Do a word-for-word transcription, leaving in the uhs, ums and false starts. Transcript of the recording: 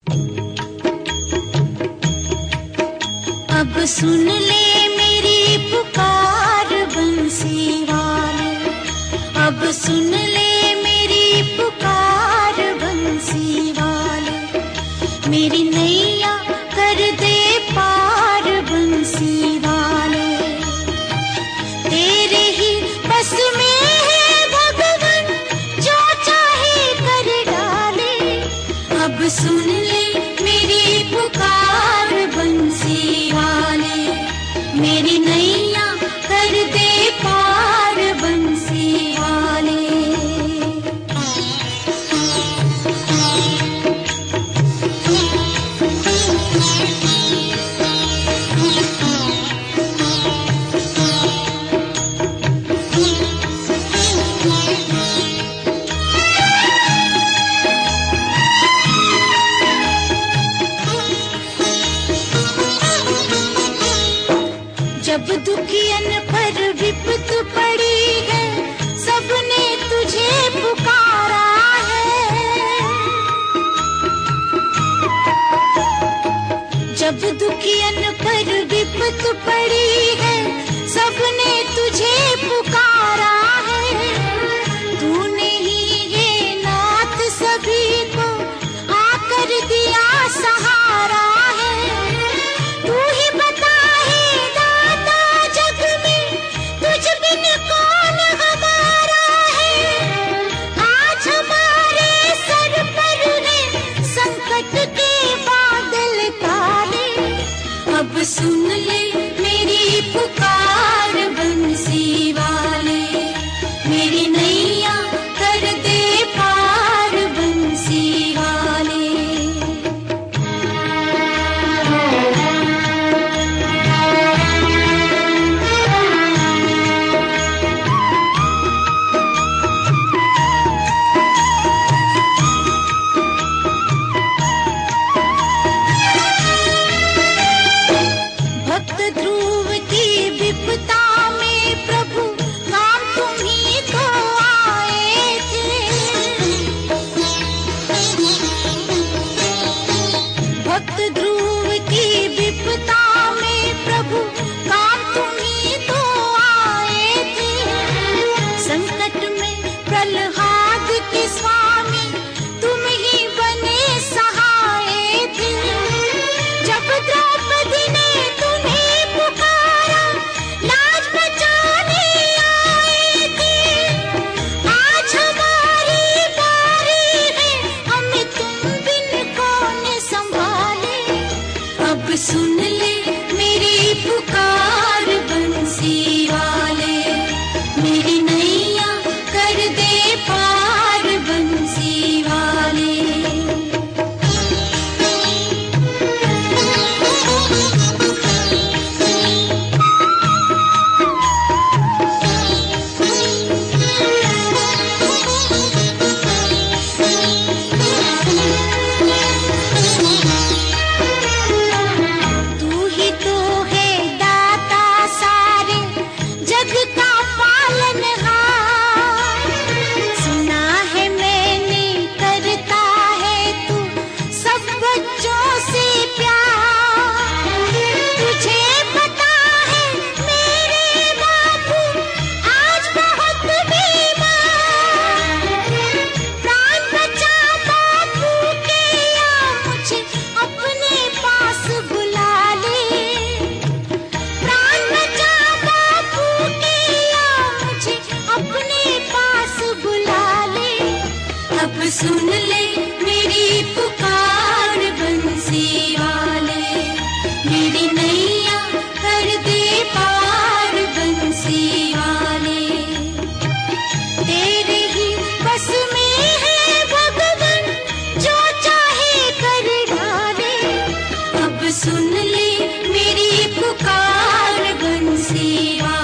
अब सुन ले मेरी पुकार बंसी वाले, अब सुन ले मेरी पुकार बंसी वाले, मेरी नैया कर दे पार बंसी वाले। तेरे ही बस में है भगवान, जो चाहे कर डाले। अब सुन ले मेरी पुकार बंसी वाले, मेरी नैया कर दे पार बंसी वाले। जब दुखियन पर विपत पड़ी है, सबने तुझे पुकारा है। जब दुखियन पर विपत पड़ी है, सबने तुझे पुकारा है। तूने ही ये नाथ सभी को आकर दिया सहारा है। तू ही बता सुन ले मेरी पुकार बंसी वाले, मेरी नैया कर दे पार बंसी वाले। ध्रुव की विपदा में प्रभु काम तुम ही तो आए थे। भक्त ध्रुव की विपदा में प्रभु काम तुम ही तो आए थे। संकट में प्रहलाद के स्वामी तुम ही बने सहाय थे। जब द्रौपदी ने सुन ले मेरी पुकार बंसी वाले, मेरी नैया कर दे पार बंसी वाले। सुन ले मेरी पुकार बंसी वाले, मेरी नैया कर दे पार बंसी वाले। तेरे ही बस में है भगवान, जो चाहे कर डाले। अब सुन ले मेरी पुकार बंसी वाले।